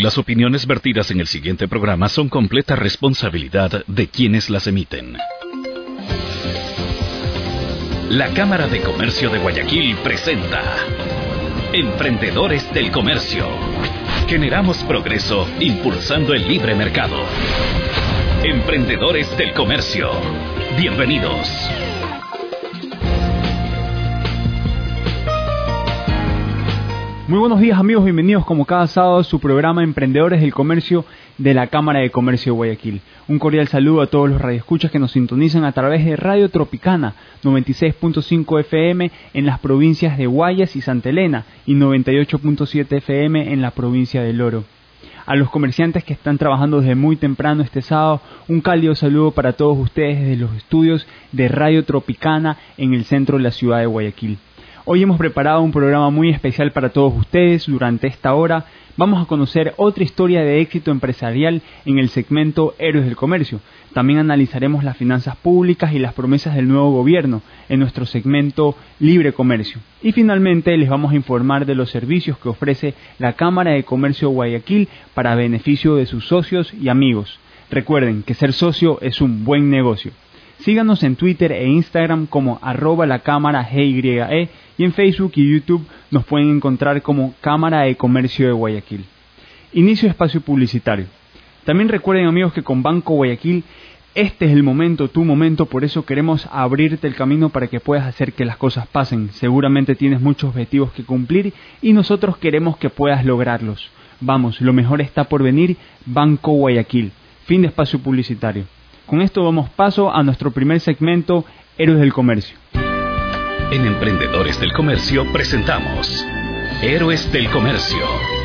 Las opiniones vertidas en el siguiente programa son completa responsabilidad de quienes las emiten. La Cámara de Comercio de Guayaquil presenta Emprendedores del Comercio. Generamos progreso impulsando el libre mercado. Emprendedores del Comercio. Bienvenidos. Muy buenos días amigos, bienvenidos como cada sábado a su programa Emprendedores del Comercio de la Cámara de Comercio de Guayaquil. Un cordial saludo a todos los radioescuchas que nos sintonizan a través de Radio Tropicana 96.5 FM en las provincias de Guayas y Santa Elena y 98.7 FM en la provincia del Oro. A los comerciantes que están trabajando desde muy temprano este sábado, un cálido saludo para todos ustedes desde los estudios de Radio Tropicana en el centro de la ciudad de Guayaquil. Hoy hemos preparado un programa muy especial para todos ustedes. Durante esta hora vamos a conocer otra historia de éxito empresarial en el segmento Héroes del Comercio. También analizaremos las finanzas públicas y las promesas del nuevo gobierno en nuestro segmento Libre Comercio. Y finalmente les vamos a informar de los servicios que ofrece la Cámara de Comercio de Guayaquil para beneficio de sus socios y amigos. Recuerden que ser socio es un buen negocio. Síganos en Twitter e Instagram como @lacámara_GYE y en Facebook y YouTube nos pueden encontrar como Cámara de Comercio de Guayaquil. Inicio espacio publicitario. También recuerden amigos que con Banco Guayaquil este es el momento, tu momento, por eso queremos abrirte el camino para que puedas hacer que las cosas pasen. Seguramente tienes muchos objetivos que cumplir y nosotros queremos que puedas lograrlos. Vamos, lo mejor está por venir, Banco Guayaquil. Fin de espacio publicitario. Con esto damos paso a nuestro primer segmento, Héroes del Comercio. En Emprendedores del Comercio presentamos Héroes del Comercio.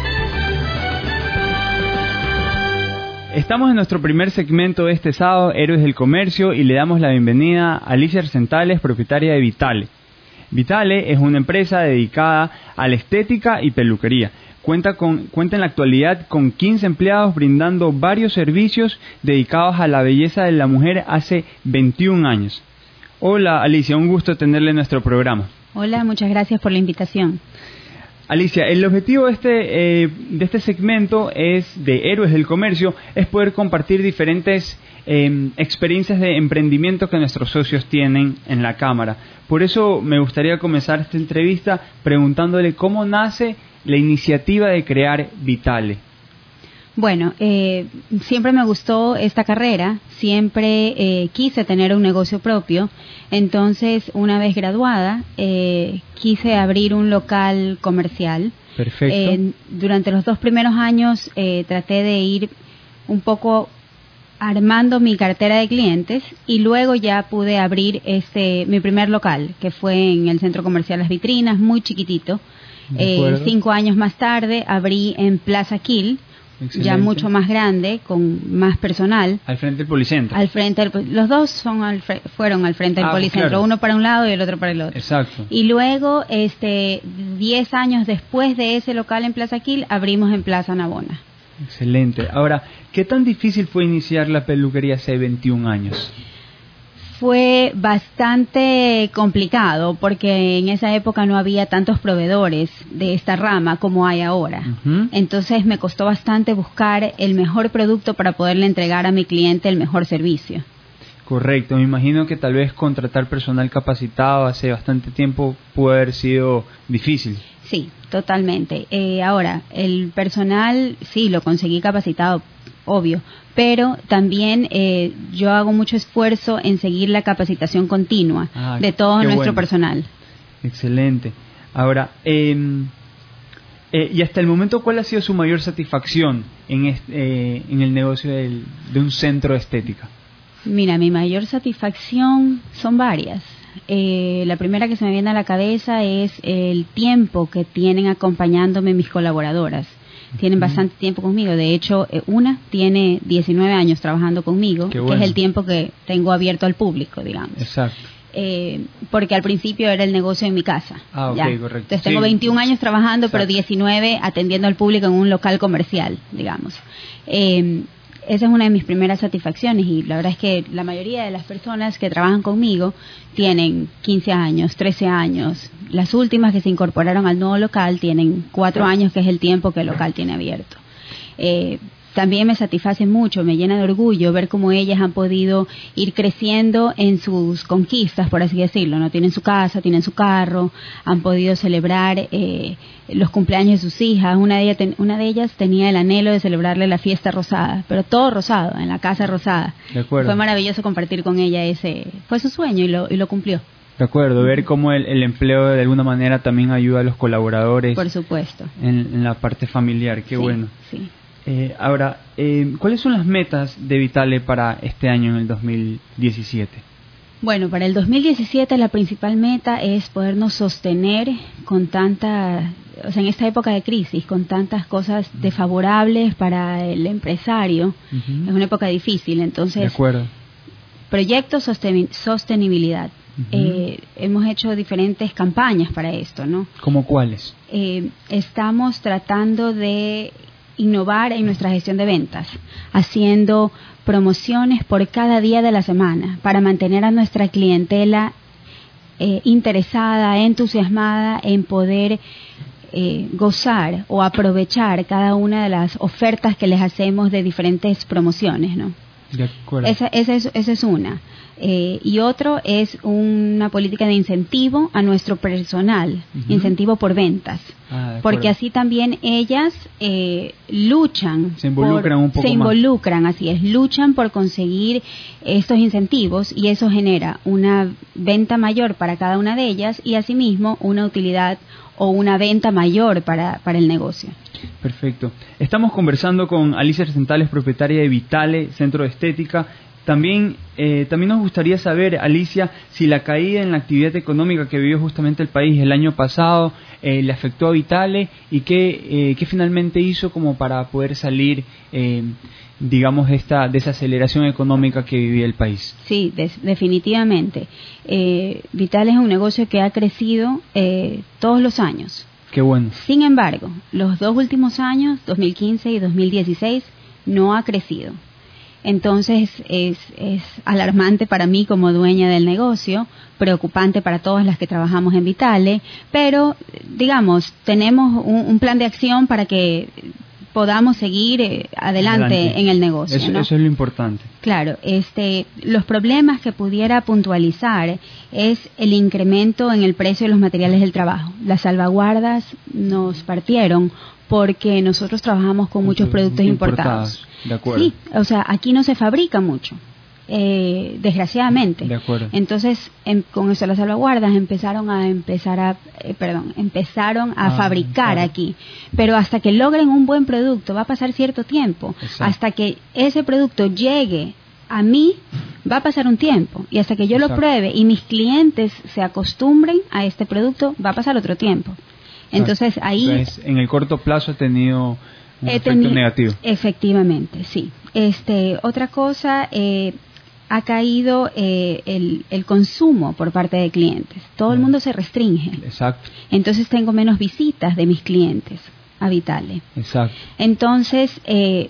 Estamos en nuestro primer segmento de este sábado, Héroes del Comercio, y le damos la bienvenida a Alicia Arcentales, propietaria de Vitale. Vitale es una empresa dedicada a la estética y peluquería. Cuenta en la actualidad con 15 empleados brindando varios servicios dedicados a la belleza de la mujer hace 21 años. Hola Alicia, un gusto tenerle en nuestro programa. Hola, muchas gracias por la invitación. Alicia, el objetivo de este segmento de Héroes del Comercio es poder compartir diferentes experiencias de emprendimiento que nuestros socios tienen en la Cámara. Por eso me gustaría comenzar esta entrevista preguntándole cómo nace la iniciativa de crear Vitale. Bueno, siempre me gustó esta carrera, siempre quise tener un negocio propio, entonces una vez graduada quise abrir un local comercial. Perfecto. Durante los 2 primeros años traté de ir un poco armando mi cartera de clientes y luego ya pude abrir mi primer local, que fue en el centro comercial Las Vitrinas, muy chiquitito. 5 años más tarde abrí en Plaza Quil. Excelente. Ya mucho más grande, con más personal. Al frente del Policentro. Los dos fueron al frente del Policentro, claro. Uno para un lado y el otro para el otro. Exacto. Y luego, 10 años después de ese local en Plaza Quil, abrimos en Plaza Navona. Excelente. Ahora, ¿qué tan difícil fue iniciar la peluquería hace 21 años? Fue bastante complicado porque en esa época no había tantos proveedores de esta rama como hay ahora. Uh-huh. Entonces me costó bastante buscar el mejor producto para poderle entregar a mi cliente el mejor servicio. Correcto, me imagino que tal vez contratar personal capacitado hace bastante tiempo pudo haber sido difícil. Sí, totalmente. Ahora, el personal sí lo conseguí capacitado, obvio, pero también yo hago mucho esfuerzo en seguir la capacitación continua de todo nuestro personal. Excelente. Ahora, y hasta el momento, ¿cuál ha sido su mayor satisfacción en el negocio de un centro de estética? Mira, mi mayor satisfacción son varias. La primera que se me viene a la cabeza es el tiempo que tienen acompañándome mis colaboradoras. Tienen bastante tiempo conmigo. De hecho, una tiene 19 años trabajando conmigo, que es el tiempo que tengo abierto al público, digamos. Exacto. Porque al principio era el negocio en mi casa. Ok, correcto. Entonces tengo 21 años trabajando, pero 19 atendiendo al público en un local comercial, digamos. Esa es una de mis primeras satisfacciones y la verdad es que la mayoría de las personas que trabajan conmigo tienen 15 años, 13 años. Las últimas que se incorporaron al nuevo local tienen 4 años, que es el tiempo que el local tiene abierto. también me satisface mucho, me llena de orgullo ver cómo ellas han podido ir creciendo en sus conquistas, por así decirlo, ¿no? Tienen su casa, tienen su carro, han podido celebrar los cumpleaños de sus hijas. Una de ellas tenía el anhelo de celebrarle la fiesta rosada, pero todo rosado, en la casa rosada. De acuerdo. Fue maravilloso compartir con ella fue su sueño y lo cumplió. De acuerdo, ver cómo el empleo de alguna manera también ayuda a los colaboradores. Por supuesto. En la parte familiar, qué bueno. Sí. Ahora, ¿cuáles son las metas de Vitale para este año, en el 2017? Bueno, para el 2017 la principal meta es podernos sostener con en esta época de crisis, con tantas cosas desfavorables para el empresario. Es una época difícil, entonces... De acuerdo. Proyecto sostenibilidad. Hemos hecho diferentes campañas para esto, ¿no? ¿Cómo cuáles? Estamos tratando de innovar en nuestra gestión de ventas, haciendo promociones por cada día de la semana para mantener a nuestra clientela interesada, entusiasmada en poder gozar o aprovechar cada una de las ofertas que les hacemos de diferentes promociones, ¿no? De acuerdo. Esa es una. Y otro es una política de incentivo a nuestro personal, incentivo por ventas, porque así también ellas luchan, se involucran un poco más. Así es, luchan por conseguir estos incentivos y eso genera una venta mayor para cada una de ellas y asimismo una utilidad o una venta mayor para el negocio. Perfecto. Estamos conversando con Alicia Arzentales, propietaria de Vitale Centro de Estética. También nos gustaría saber, Alicia, si la caída en la actividad económica que vivió justamente el país el año pasado le afectó a Vitale y qué finalmente hizo como para poder salir, digamos, de esta desaceleración económica que vivía el país. Sí, definitivamente. Vitale es un negocio que ha crecido todos los años. Qué bueno. Sin embargo, los 2 últimos años, 2015 y 2016, no ha crecido. Entonces es alarmante para mí como dueña del negocio, preocupante para todas las que trabajamos en Vitale, pero digamos, tenemos un plan de acción para que podamos seguir adelante en el negocio. Eso, ¿no? Eso es lo importante. Claro, los problemas que pudiera puntualizar es el incremento en el precio de los materiales del trabajo. Las salvaguardas nos partieron porque nosotros trabajamos con muchos productos importados. De acuerdo. Sí, o sea, aquí no se fabrica mucho, desgraciadamente. De acuerdo. Entonces, con eso las salvaguardas empezaron a fabricar aquí. Pero hasta que logren un buen producto va a pasar cierto tiempo. Exacto. Hasta que ese producto llegue a mí va a pasar un tiempo. Y hasta que yo lo pruebe y mis clientes se acostumbren a este producto va a pasar otro tiempo. Entonces ahí... Entonces, en el corto plazo ha tenido un efecto negativo. Efectivamente, sí. Otra cosa, ha caído el consumo por parte de clientes. Todo el mundo se restringe. Exacto. Entonces tengo menos visitas de mis clientes a Vitale. Exacto. Entonces,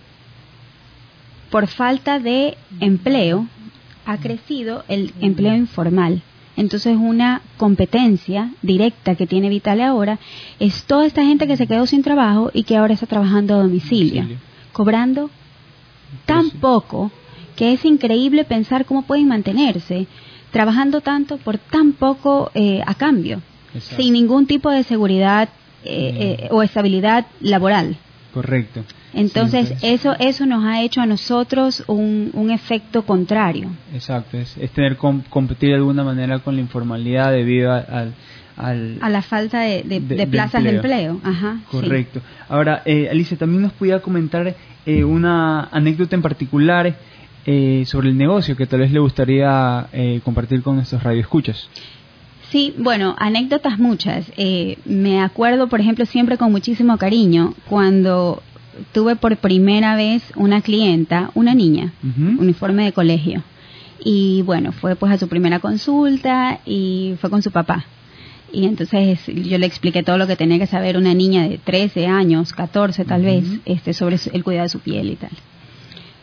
por falta de empleo, ha crecido el empleo informal. Entonces una competencia directa que tiene Vitale ahora es toda esta gente que se quedó sin trabajo y que ahora está trabajando a domicilio. Cobrando tan poco que es increíble pensar cómo pueden mantenerse trabajando tanto por tan poco a cambio. Exacto. Sin ningún tipo de seguridad o estabilidad laboral. Correcto. Entonces, eso nos ha hecho a nosotros un efecto contrario. Exacto, es competir de alguna manera con la informalidad debido a la falta de plazas de empleo. Ajá, correcto. Sí. Ahora, Alicia, también nos podía comentar una anécdota en particular sobre el negocio que tal vez le gustaría compartir con nuestros radioescuchas. Sí, bueno, anécdotas muchas. Me acuerdo, por ejemplo, siempre con muchísimo cariño cuando tuve por primera vez una clienta, una niña, uniforme de colegio. Y bueno, fue pues a su primera consulta y fue con su papá. Y entonces yo le expliqué todo lo que tenía que saber una niña de 13 años, 14 tal vez, sobre el cuidado de su piel y tal.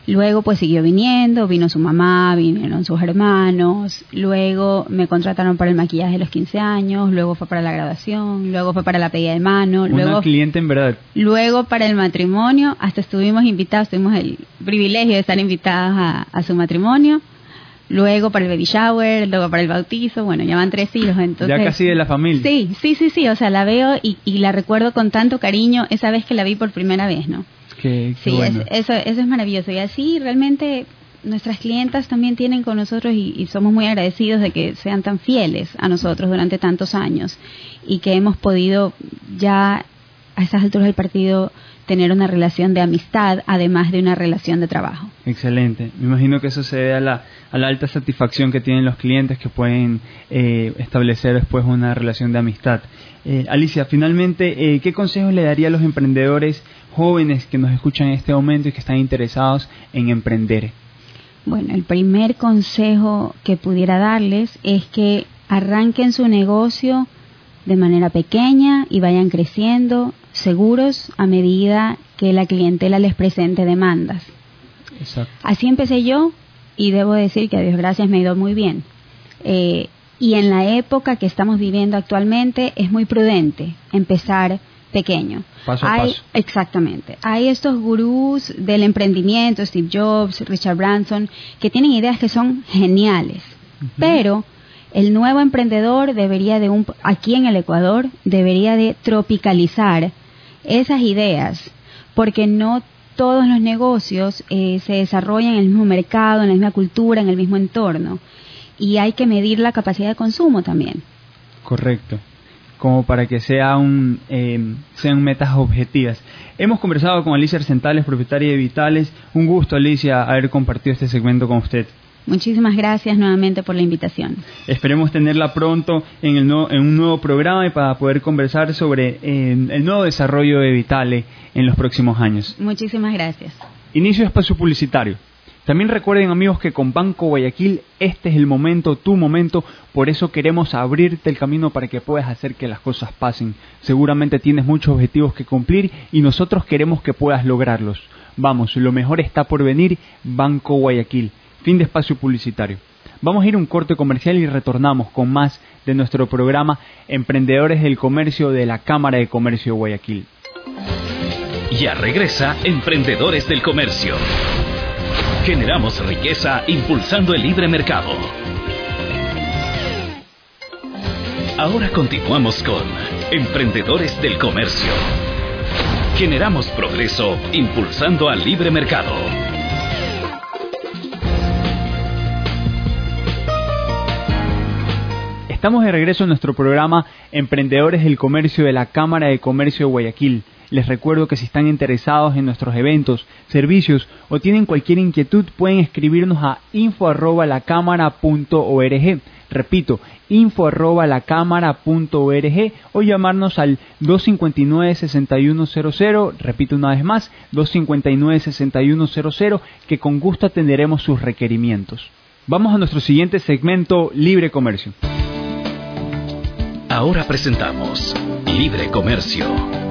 Luego pues siguió vino su mamá, vinieron sus hermanos, luego me contrataron para el maquillaje de los 15 años, luego fue para la graduación, luego fue para la pedida de mano, Una cliente en verdad. Luego para el matrimonio, hasta estuvimos invitados, tuvimos el privilegio de estar invitados a su matrimonio, luego para el baby shower, luego para el bautizo, bueno, ya van 3 hijos, entonces... Ya casi de la familia. Sí, o sea, la veo y la recuerdo con tanto cariño esa vez que la vi por primera vez, ¿no? Qué sí, bueno. eso es maravilloso. Y así realmente nuestras clientas también tienen con nosotros y somos muy agradecidos de que sean tan fieles a nosotros durante tantos años y que hemos podido ya a estas alturas del partido tener una relación de amistad además de una relación de trabajo. Excelente. Me imagino que eso se debe a la alta satisfacción que tienen los clientes que pueden establecer después una relación de amistad. Alicia, finalmente, ¿qué consejos le daría a los emprendedores jóvenes que nos escuchan en este momento y que están interesados en emprender? Bueno, el primer consejo que pudiera darles es que arranquen su negocio de manera pequeña y vayan creciendo seguros a medida que la clientela les presente demandas. Exacto. Así empecé yo y debo decir que a Dios gracias me ha ido muy bien. Y en la época que estamos viviendo actualmente es muy prudente empezar pequeño. Paso a paso. Exactamente. Hay estos gurús del emprendimiento, Steve Jobs, Richard Branson, que tienen ideas que son geniales, pero el nuevo emprendedor aquí en el Ecuador, debería de tropicalizar esas ideas, porque no todos los negocios se desarrollan en el mismo mercado, en la misma cultura, en el mismo entorno, y hay que medir la capacidad de consumo también. Correcto. Como para que sean metas objetivas. Hemos conversado con Alicia Arcentales, propietaria de Vitales. Un gusto, Alicia, haber compartido este segmento con usted. Muchísimas gracias nuevamente por la invitación. Esperemos tenerla pronto en un nuevo programa y para poder conversar sobre el nuevo desarrollo de Vitale en los próximos años. Muchísimas gracias. Inicio de espacio publicitario. También recuerden, amigos, que con Banco Guayaquil este es el momento, tu momento, por eso queremos abrirte el camino para que puedas hacer que las cosas pasen. Seguramente tienes muchos objetivos que cumplir y nosotros queremos que puedas lograrlos. Vamos, lo mejor está por venir, Banco Guayaquil. Fin de espacio publicitario. Vamos a ir a un corte comercial y retornamos con más de nuestro programa Emprendedores del Comercio de la Cámara de Comercio de Guayaquil. Ya regresa Emprendedores del Comercio. Generamos riqueza impulsando el libre mercado. Ahora continuamos con Emprendedores del Comercio. Generamos progreso impulsando al libre mercado. Estamos de regreso en nuestro programa Emprendedores del Comercio de la Cámara de Comercio de Guayaquil. Les recuerdo que si están interesados en nuestros eventos, servicios o tienen cualquier inquietud pueden escribirnos a info@lacamara.org. Repito, info@lacamara.org o llamarnos al 259-6100. Repito una vez más, 259-6100, que con gusto atenderemos sus requerimientos. Vamos a nuestro siguiente segmento, Libre Comercio. Ahora presentamos Libre Comercio.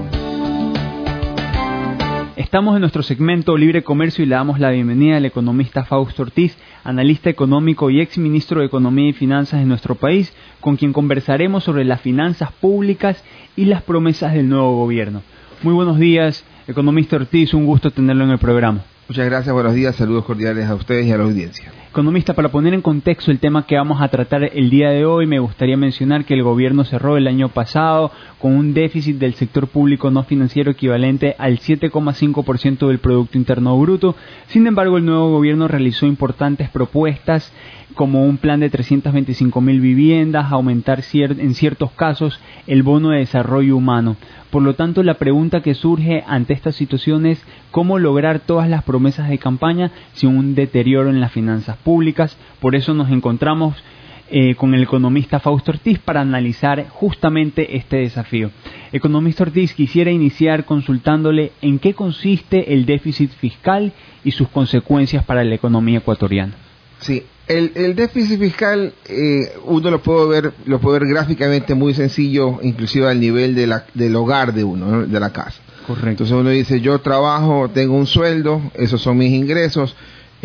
Estamos en nuestro segmento Libre Comercio y le damos la bienvenida al economista Fausto Ortiz, analista económico y ex ministro de Economía y Finanzas de nuestro país, con quien conversaremos sobre las finanzas públicas y las promesas del nuevo gobierno. Muy buenos días, economista Ortiz, un gusto tenerlo en el programa. Muchas gracias, buenos días, saludos cordiales a ustedes y a la audiencia. Economista, para poner en contexto el tema que vamos a tratar el día de hoy, me gustaría mencionar que el gobierno cerró el año pasado con un déficit del sector público no financiero equivalente al 7,5% del Producto Interno Bruto. Sin embargo, el nuevo gobierno realizó importantes propuestas como un plan de 325.000 viviendas, aumentar en ciertos casos el bono de desarrollo humano. Por lo tanto, la pregunta que surge ante esta situación es cómo lograr todas las promesas de campaña sin un deterioro en las finanzas públicas. Por eso nos encontramos con el economista Fausto Ortiz para analizar justamente este desafío. Economista Ortiz, quisiera iniciar consultándole en qué consiste el déficit fiscal y sus consecuencias para la economía ecuatoriana. Sí, el déficit fiscal uno lo puede ver gráficamente muy sencillo, inclusive al nivel del hogar de uno, ¿no? De la casa. Correcto. Entonces uno dice, yo trabajo, tengo un sueldo, esos son mis ingresos,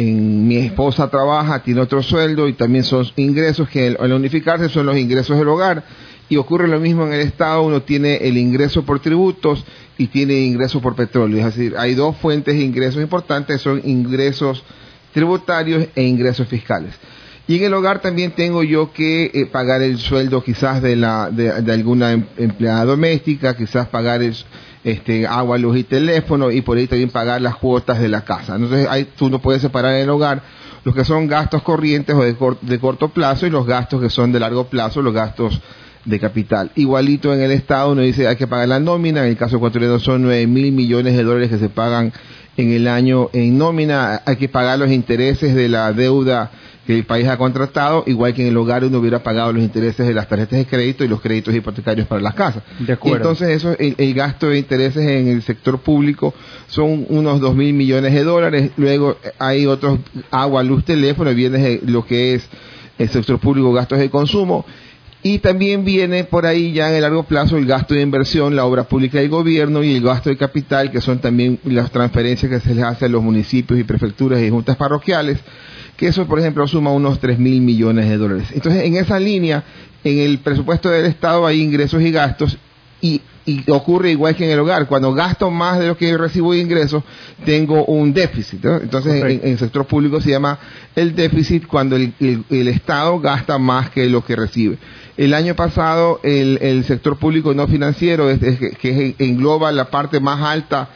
mi esposa trabaja, tiene otro sueldo y también son ingresos que al unificarse son los ingresos del hogar. Y ocurre lo mismo en el Estado, uno tiene el ingreso por tributos y tiene ingreso por petróleo. Es decir, hay dos fuentes de ingresos importantes, son ingresos tributarios e ingresos fiscales. Y en el hogar también tengo yo que pagar el sueldo quizás de alguna empleada doméstica, quizás pagar agua, luz y teléfono, y por ahí también pagar las cuotas de la casa. Entonces tú no puedes separar en el hogar los que son gastos corrientes o de corto plazo y los gastos que son de largo plazo, los gastos de capital. Igualito en el Estado uno dice hay que pagar la nómina, en el caso ecuatoriano son 9.000 millones de dólares que se pagan en el año en nómina, hay que pagar los intereses de la deuda que el país ha contratado, igual que en el hogar uno hubiera pagado los intereses de las tarjetas de crédito y los créditos hipotecarios para las casas. De acuerdo. Entonces eso, el gasto de intereses en el sector público son unos 2.000 millones de dólares, luego hay otros, agua, luz, teléfono, viene lo que es el sector público, gastos de consumo. Y también viene por ahí ya en el largo plazo el gasto de inversión, la obra pública del gobierno y el gasto de capital, que son también las transferencias que se les hace a los municipios y prefecturas y juntas parroquiales, que eso, por ejemplo, suma unos 3.000 millones de dólares. Entonces, en esa línea, en el presupuesto del Estado hay ingresos y gastos, y ocurre igual que en el hogar. Cuando gasto más de lo que recibo de ingresos, tengo un déficit, ¿no? Entonces, en el sector público se llama el déficit cuando el Estado gasta más que lo que recibe. El año pasado, el sector público no financiero, que engloba la parte más alta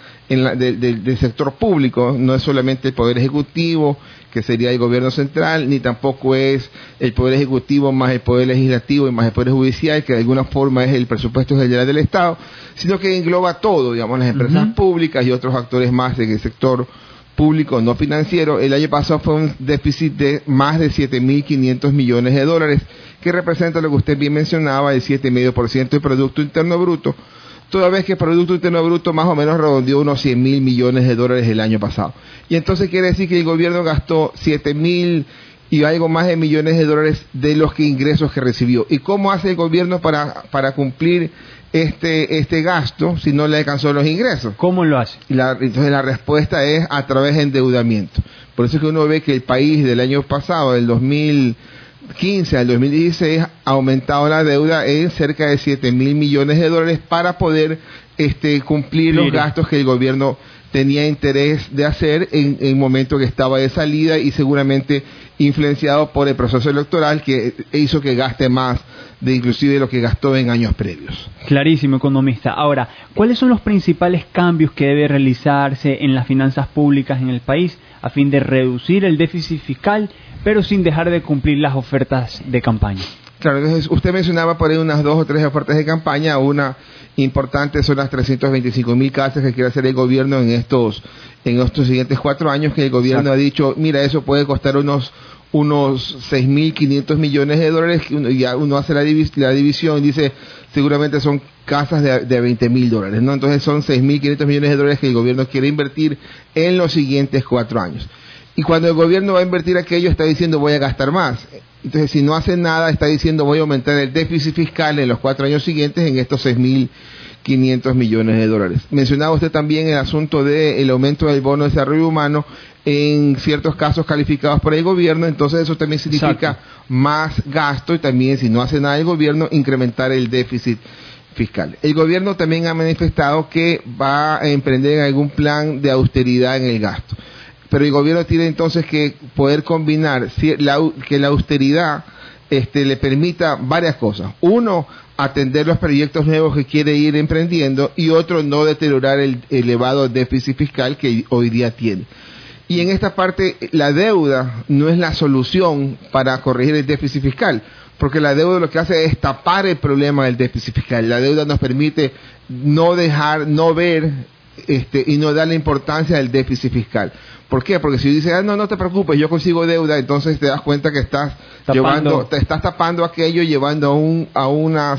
del sector público, no es solamente el Poder Ejecutivo, que sería el gobierno central, ni tampoco es el Poder Ejecutivo más el Poder Legislativo y más el Poder Judicial, que de alguna forma es el presupuesto general del Estado, sino que engloba todo, digamos, las empresas públicas y otros actores más en el sector público no financiero. El año pasado fue un déficit de más de 7.500 millones de dólares, que representa lo que usted bien mencionaba, el 7,5% del Producto Interno Bruto, toda vez que el Producto Interno Bruto más o menos redondeó unos 100.000 millones de dólares el año pasado. Y entonces quiere decir que el gobierno gastó 7.000 y algo más de millones de dólares de los ingresos que recibió. ¿Y cómo hace el gobierno para cumplir este gasto si no le alcanzó los ingresos? ¿Cómo lo hace? Entonces la respuesta es a través de endeudamiento. Por eso es que uno ve que el país del año pasado, del 2015 al 2016, ha aumentado la deuda en cerca de 7.000 millones de dólares para poder cumplir los gastos que el gobierno tenía interés de hacer en el momento que estaba de salida, y seguramente influenciado por el proceso electoral que hizo que gaste más de inclusive lo que gastó en años previos. Clarísimo, economista. Ahora, ¿cuáles son los principales cambios que debe realizarse en las finanzas públicas en el país a fin de reducir el déficit fiscal, pero sin dejar de cumplir las ofertas de campaña? Claro, entonces usted mencionaba por ahí unas 2 o 3 ofertas de campaña. Una importante son las 325.000 casas que quiere hacer el gobierno en estos siguientes 4 años, que el gobierno ha dicho, mira, eso puede costar unos 6.500 millones de dólares, que uno hace la división y dice, seguramente son casas de 20.000 dólares, ¿no? Entonces son 6.500 millones de dólares que el gobierno quiere invertir en los siguientes 4 años. Y cuando el gobierno va a invertir aquello, está diciendo voy a gastar más. Entonces, si no hace nada, está diciendo voy a aumentar el déficit fiscal en los 4 años siguientes en estos 6.500 millones de dólares. Mencionaba usted también el asunto del aumento del bono de desarrollo humano en ciertos casos calificados por el gobierno. Entonces, eso también significa más gasto, y también, si no hace nada el gobierno, incrementar el déficit fiscal. El gobierno también ha manifestado que va a emprender algún plan de austeridad en el gasto. Pero el gobierno tiene entonces que poder combinar que la austeridad le permita varias cosas. Uno, atender los proyectos nuevos que quiere ir emprendiendo, y otro, no deteriorar el elevado déficit fiscal que hoy día tiene. Y en esta parte, la deuda no es la solución para corregir el déficit fiscal, porque la deuda lo que hace es tapar el problema del déficit fiscal. La deuda nos permite no ver y no darle importancia al déficit fiscal. ¿Por qué? Porque si dices, no te preocupes, yo consigo deuda, entonces te das cuenta que estás tapando aquello, llevando a unas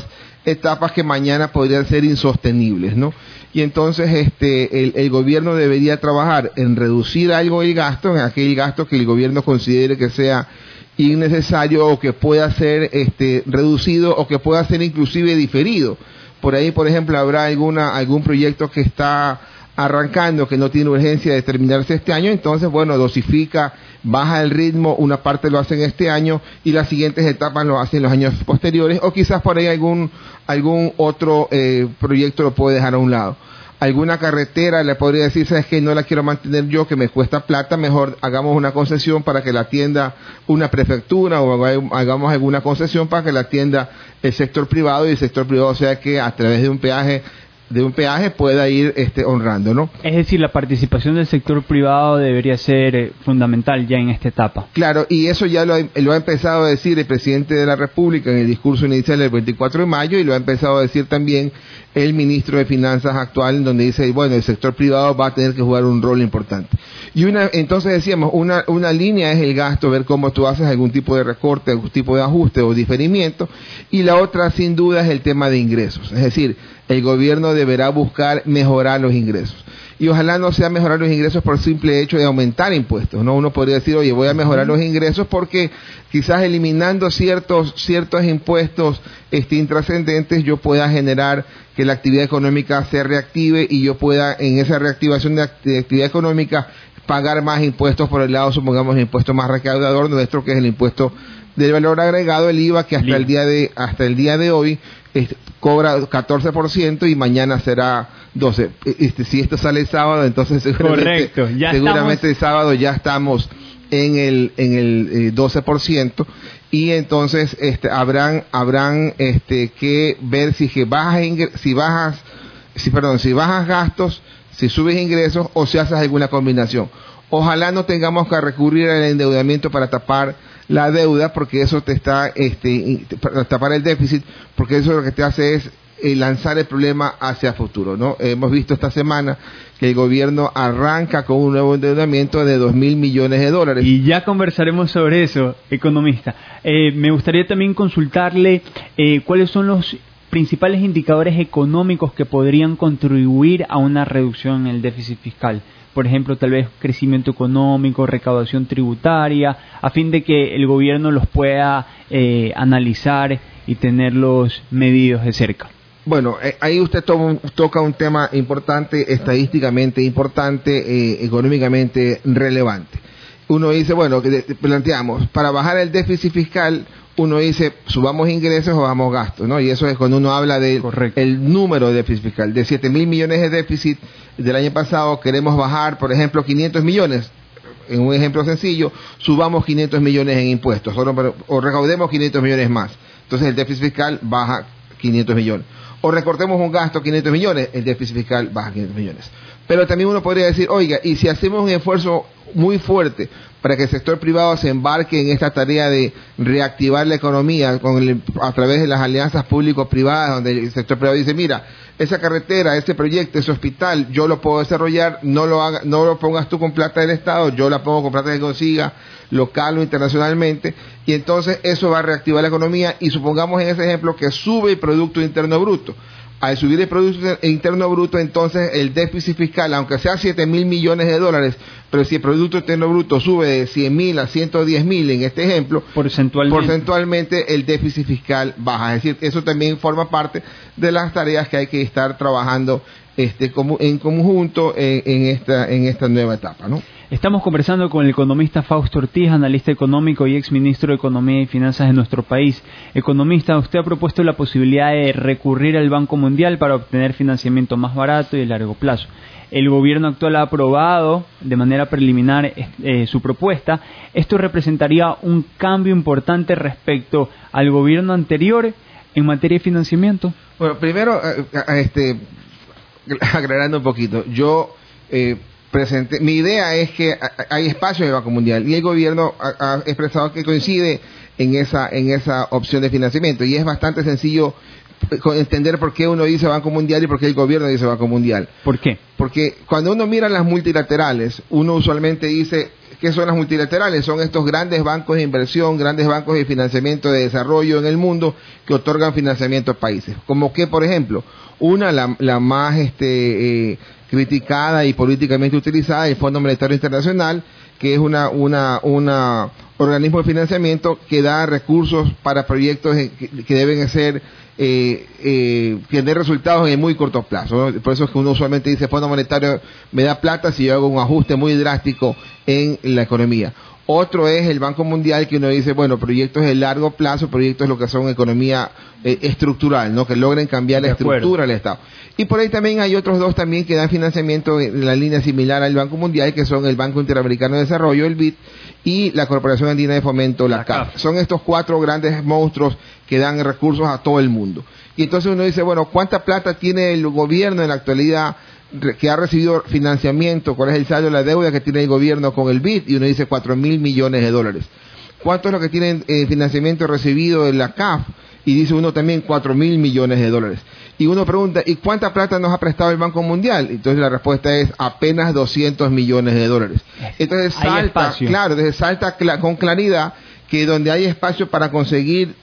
etapas que mañana podrían ser insostenibles, ¿no? Y entonces el gobierno debería trabajar en reducir algo el gasto, en aquel gasto que el gobierno considere que sea innecesario o que pueda ser reducido o que pueda ser inclusive diferido. Por ahí, por ejemplo, habrá algún proyecto que está arrancando, que no tiene urgencia de terminarse este año, entonces, bueno, dosifica, baja el ritmo, una parte lo hace en este año y las siguientes etapas lo hacen en los años posteriores, o quizás por ahí algún otro proyecto lo puede dejar a un lado. Alguna carretera le podría decir, ¿sabes qué? No la quiero mantener yo, que me cuesta plata, mejor hagamos una concesión para que la atienda una prefectura, o hagamos alguna concesión para que la atienda el sector privado, y el sector privado sea que a través de un peaje pueda ir honrando, ¿no? Es decir, la participación del sector privado debería ser fundamental ya en esta etapa. Claro, y eso ya lo ha empezado a decir el presidente de la República en el discurso inicial del 24 de mayo, y lo ha empezado a decir también el ministro de Finanzas actual, donde dice, bueno, el sector privado va a tener que jugar un rol importante. Y entonces decíamos, una línea es el gasto, ver cómo tú haces algún tipo de recorte, algún tipo de ajuste o diferimiento, y la otra sin duda es el tema de ingresos, es decir, el gobierno deberá buscar mejorar los ingresos. Y ojalá no sea mejorar los ingresos por simple hecho de aumentar impuestos, ¿no? Uno podría decir, oye, voy a mejorar los ingresos porque quizás eliminando ciertos impuestos intrascendentes yo pueda generar que la actividad económica se reactive y yo pueda, en esa reactivación de actividad económica, pagar más impuestos por el lado, supongamos, el impuesto más recaudador nuestro, que es el impuesto del valor agregado, el IVA, que hasta el día de hoy cobra 14% y mañana será 12%. Si esto sale el sábado, entonces seguramente el sábado ya estamos en el 12%, y entonces habrán que ver si bajas gastos, si subes ingresos o si haces alguna combinación. Ojalá no tengamos que recurrir al endeudamiento para tapar la deuda, porque eso te está para tapar el déficit, porque eso lo que te hace es lanzar el problema hacia el futuro, ¿no? Hemos visto esta semana que el gobierno arranca con un nuevo endeudamiento de $2,000 millones. Y ya conversaremos sobre eso, economista. Me gustaría también consultarle cuáles son los principales indicadores económicos que podrían contribuir a una reducción en el déficit fiscal. Por ejemplo, tal vez crecimiento económico, recaudación tributaria, a fin de que el gobierno los pueda analizar y tenerlos medidos de cerca. Bueno, ahí usted toca un tema importante, estadísticamente importante, económicamente relevante. Uno dice, bueno, planteamos, para bajar el déficit fiscal, uno dice, subamos ingresos o bajamos gastos, ¿no? Y eso es cuando uno habla del número de déficit fiscal. De 7,000 millones de déficit del año pasado, queremos bajar, por ejemplo, 500 millones. En un ejemplo sencillo, subamos 500 millones en impuestos, o recaudemos 500 millones más. Entonces el déficit fiscal baja 500 millones. O recortemos un gasto 500 millones, el déficit fiscal baja 500 millones. Pero también uno podría decir, oiga, y si hacemos un esfuerzo muy fuerte para que el sector privado se embarque en esta tarea de reactivar la economía a través de las alianzas público-privadas, donde el sector privado dice, mira, esa carretera, ese proyecto, ese hospital, yo lo puedo desarrollar, no lo pongas tú con plata del Estado, yo la pongo con plata que consiga local o internacionalmente, y entonces eso va a reactivar la economía, y supongamos en ese ejemplo que sube el Producto Interno Bruto. Al subir el Producto Interno Bruto, entonces el déficit fiscal, aunque sea 7,000 millones de dólares, pero si el Producto Interno Bruto sube de 100,000 a 110,000 en este ejemplo, porcentualmente el déficit fiscal baja. Es decir, eso también forma parte de las tareas que hay que estar trabajando en conjunto en esta nueva etapa, ¿no? Estamos conversando con el economista Fausto Ortiz, analista económico y exministro de Economía y Finanzas de nuestro país. Economista, usted ha propuesto la posibilidad de recurrir al Banco Mundial para obtener financiamiento más barato y de largo plazo. El gobierno actual ha aprobado de manera preliminar su propuesta. Esto representaría un cambio importante respecto al gobierno anterior en materia de financiamiento. Bueno, primero, aclarando un poquito, mi idea es que hay espacio en el Banco Mundial y el gobierno ha expresado que coincide en esa opción de financiamiento, y es bastante sencillo entender por qué uno dice Banco Mundial y por qué el gobierno dice Banco Mundial. ¿Por qué? Porque cuando uno mira las multilaterales, uno usualmente dice ¿Qué son las multilaterales? Son estos grandes bancos de inversión, grandes bancos de financiamiento de desarrollo en el mundo que otorgan financiamiento a países. Como que, por ejemplo, la más criticada y políticamente utilizada, el Fondo Monetario Internacional, que es una organismo de financiamiento que da recursos para proyectos que deben ser tener resultados en muy corto plazo, ¿no? Por eso es que uno usualmente dice, Fondo Monetario me da plata si yo hago un ajuste muy drástico en la economía. Otro es el Banco Mundial, que uno dice, bueno, proyectos de largo plazo, proyectos lo que son economía estructural, ¿no? Que logren cambiar la estructura del Estado. Y por ahí también hay otros dos también que dan financiamiento en la línea similar al Banco Mundial, que son el Banco Interamericano de Desarrollo, el BID, y la Corporación Andina de Fomento, la CAF. Son estos 4 grandes monstruos que dan recursos a todo el mundo. Y entonces uno dice, bueno, ¿cuánta plata tiene el gobierno en la actualidad que ha recibido financiamiento? ¿Cuál es el saldo de la deuda que tiene el gobierno con el BID? Y uno dice 4.000 millones de dólares. ¿Cuánto es lo que tienen financiamiento recibido de la CAF? Y dice uno también 4.000 millones de dólares. Y uno pregunta, ¿y cuánta plata nos ha prestado el Banco Mundial? Entonces la respuesta es apenas 200 millones de dólares. Entonces salta, claro, con claridad que donde hay espacio para conseguir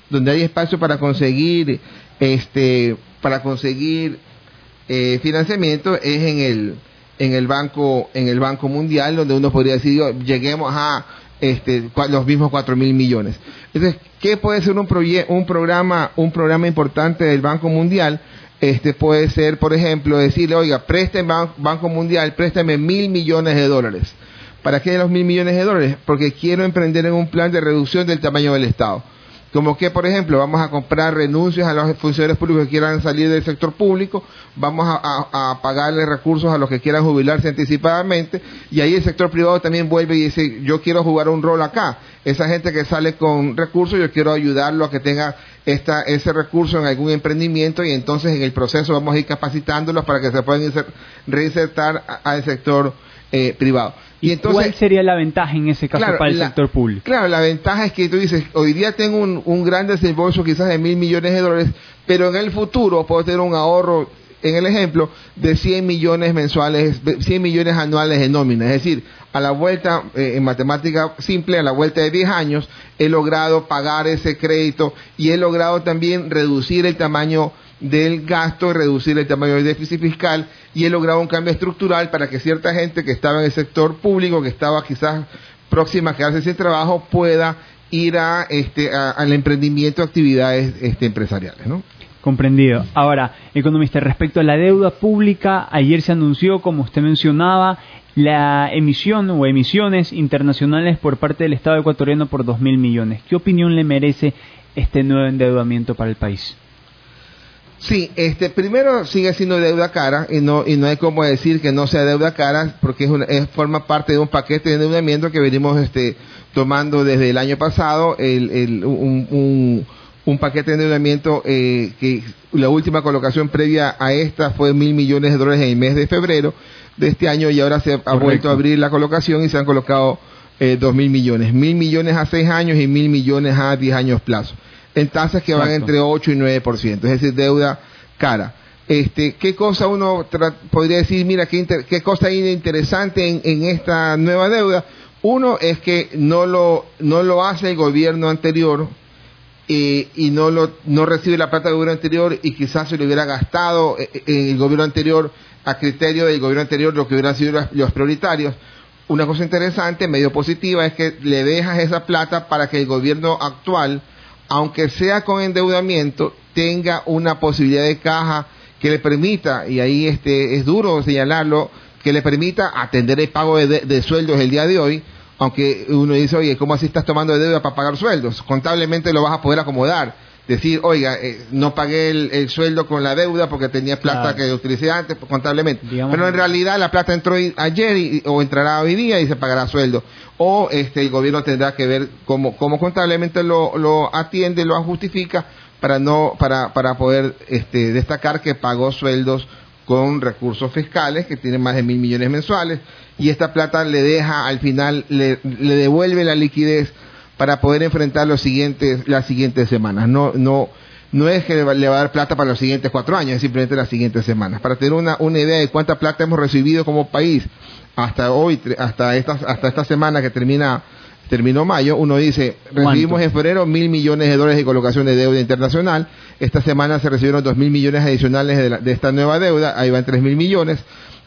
financiamiento es en el Banco Mundial, donde uno podría decir, lleguemos a los mismos 4.000 millones. Entonces, ¿qué puede ser un programa importante del Banco Mundial? Puede ser, por ejemplo, decirle, oiga, Banco Mundial, préstame 1.000 millones de dólares. ¿Para qué los 1.000 millones de dólares? Porque quiero emprender en un plan de reducción del tamaño del Estado. Como que, por ejemplo, vamos a comprar renuncias a los funcionarios públicos que quieran salir del sector público, vamos a pagarle recursos a los que quieran jubilarse anticipadamente, y ahí el sector privado también vuelve y dice, yo quiero jugar un rol acá. Esa gente que sale con recursos, yo quiero ayudarlo a que tenga ese recurso en algún emprendimiento, y entonces en el proceso vamos a ir capacitándolos para que se puedan reinsertar al sector privado. Y entonces, ¿cuál sería la ventaja en ese caso para el sector público? Claro, la ventaja es que tú dices, hoy día tengo un gran desembolso quizás de 1.000 millones de dólares, pero en el futuro puedo tener un ahorro, en el ejemplo, de 100 millones mensuales, 100 millones anuales de nómina. Es decir, a la vuelta, en matemática simple, a la vuelta de 10 años, he logrado pagar ese crédito y he logrado también reducir el tamaño del gasto, reducir el tamaño del déficit fiscal, y he logrado un cambio estructural para que cierta gente que estaba en el sector público, que estaba quizás próxima a quedarse sin trabajo, pueda ir al emprendimiento de actividades empresariales, ¿no? Comprendido. Ahora, economista, respecto a la deuda pública, ayer se anunció, como usted mencionaba, la emisión o emisiones internacionales por parte del Estado ecuatoriano por 2.000 millones. ¿Qué opinión le merece este nuevo endeudamiento para el país? Sí, primero sigue siendo deuda cara, y no hay como decir que no sea deuda cara, porque forma parte de un paquete de endeudamiento que venimos tomando desde el año pasado, un paquete de endeudamiento que la última colocación previa a esta fue 1.000 millones de dólares en el mes de febrero de este año, y ahora se ha vuelto a abrir la colocación y se han colocado 2.000 millones. 1.000 millones a 6 años y 1.000 millones a 10 años plazo, en tasas que van entre 8 y 9%, es decir, deuda cara. ¿Qué cosa uno podría decir? Mira, qué cosa hay interesante en esta nueva deuda. Uno es que no lo hace el gobierno anterior, y no recibe la plata del gobierno anterior, y quizás se lo hubiera gastado el gobierno anterior a criterio del gobierno anterior, lo que hubieran sido los prioritarios. Una cosa interesante, medio positiva, es que le dejas esa plata para que el gobierno actual, aunque sea con endeudamiento, tenga una posibilidad de caja que le permita, y ahí es duro señalarlo, que le permita atender el pago de sueldos el día de hoy, aunque uno dice, oye, ¿cómo así estás tomando deuda para pagar sueldos? Contablemente lo vas a poder acomodar, decir, oiga, no pagué el sueldo con la deuda porque tenía plata que utilicé antes, contablemente. Pero en realidad la plata entró ayer o entrará hoy día y se pagará sueldo. O el gobierno tendrá que ver cómo contablemente lo atiende, lo justifica para poder destacar que pagó sueldos con recursos fiscales que tienen más de 1.000 millones mensuales, y esta plata le deja al final, le devuelve la liquidez para poder enfrentar las siguientes semanas. No es que le va a dar plata para los siguientes 4 años, es simplemente las siguientes semanas. Para tener una idea de cuánta plata hemos recibido como país hasta hoy, hasta esta semana que terminó mayo, uno dice, recibimos en febrero 1.000 millones de dólares de colocación de deuda internacional. Esta semana se recibieron 2.000 millones adicionales de esta nueva deuda, ahí van 3.000 millones.